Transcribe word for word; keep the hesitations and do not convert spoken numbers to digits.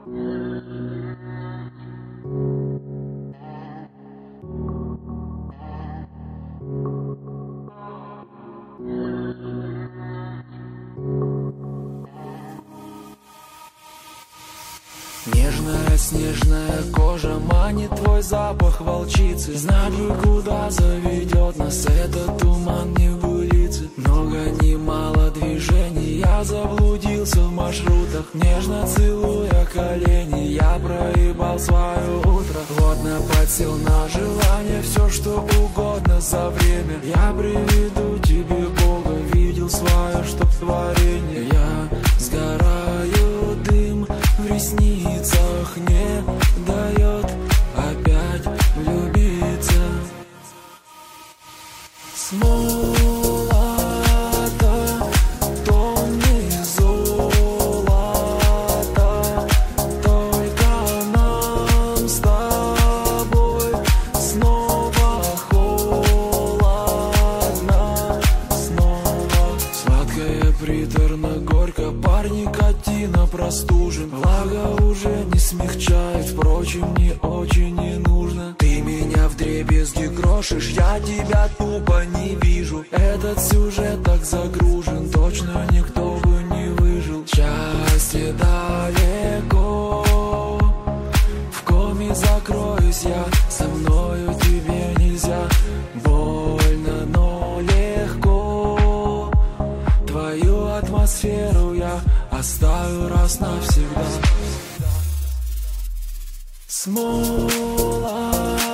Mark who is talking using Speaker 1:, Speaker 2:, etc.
Speaker 1: Нежная снежная кожа манит, твой запах волчицы. Знать бы, куда заведет нас этот туман небылицы. Много ни мало движений, я заблудился в маршрутах. Нежно целуя колени, я проебал свое утро. Плотно подсел на желание, все что угодно за время. Я приведу тебе Бога, видел свое, что творение. Я сгораю, дым в ресницах не дает опять влюбиться. Смолото, тонны золота, только нам с тобой снова холодно, снова. Сладкое, приторно, горько, пар никотина простужен. Влага уже не смягчает, впрочем, не очень не нужно. Ты меня вдребезги крошишь, я тебя тупо не вижу. Этот сюжет так загружен, точно никто бы не выжил. Счастье далеко, в коме закроюсь я, со мною тебе нельзя. Больно, но легко, твою атмосферу я оставлю раз навсегда. Смола